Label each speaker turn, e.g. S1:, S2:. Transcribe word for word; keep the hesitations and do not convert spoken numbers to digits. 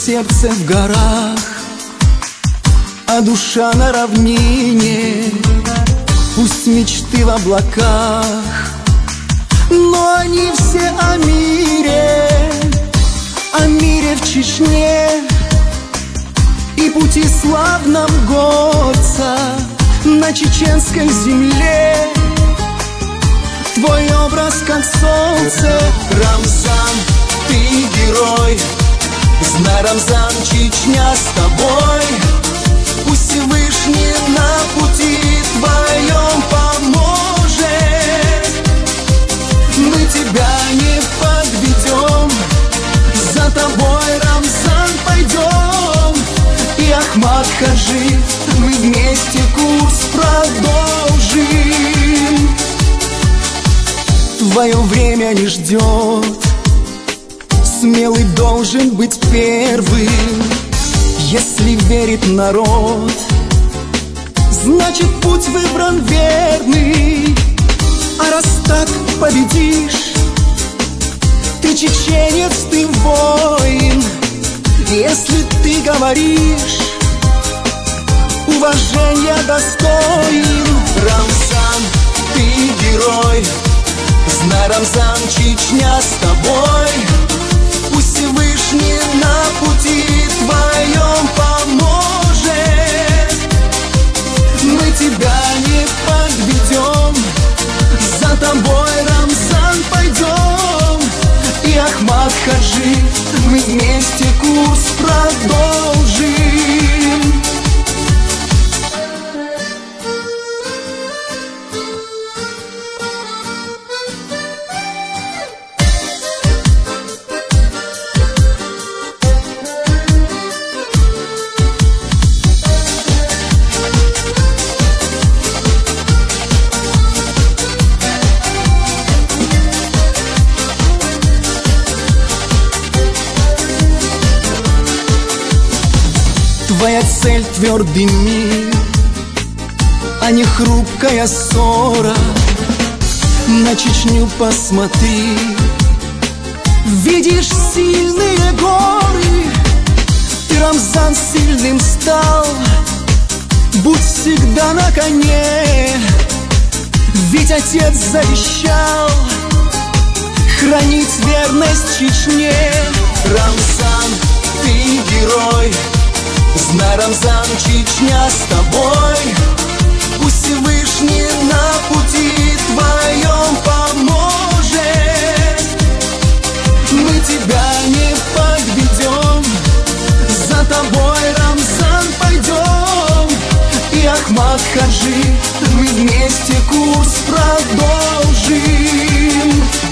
S1: сердце в горах, а душа на равнине. Пусть мечты в облаках, но они все о мире, о мире в Чечне и пути славном горца на чеченской земле. Твой образ как солнце, Рамзан, ты герой. Знай, Рамзан, Чечня с тобой. Пусть Всевышний на пути твоем поможет. Мы тебя не подведем, за тобой, Рамзан, пойдем. И Ахмад Хаджи, мы вместе курс продолжим. Твое время не ждет, смелый должен быть первым. Если верит народ, значит путь выбран верный. А раз так победишь, ты чеченец, ты воин. Если ты говоришь, уважения достоин. Рамзан, ты герой. Знай, Рамзан, Чечня с тобой. Пусть Всевышний на пути твоем поможет. Мы тебя не подведем, за тобой, Рамзан, пойдем. И Ахмад Хаджи, мы вместе курс продолжим. Твоя цель — твердый мир, а не хрупкая ссора. На Чечню посмотри, видишь сильные горы. Ты, Рамзан, сильным стал, будь всегда на коне. Ведь отец завещал хранить верность Чечне. Рамзан, ты герой. Знай, Рамзан, Чечня с тобой. Пусть Всевышний на пути твоем поможет. Мы тебя не подведем, за тобой, Рамзан, пойдем. И Ахмад Хаджи, мы вместе курс продолжим.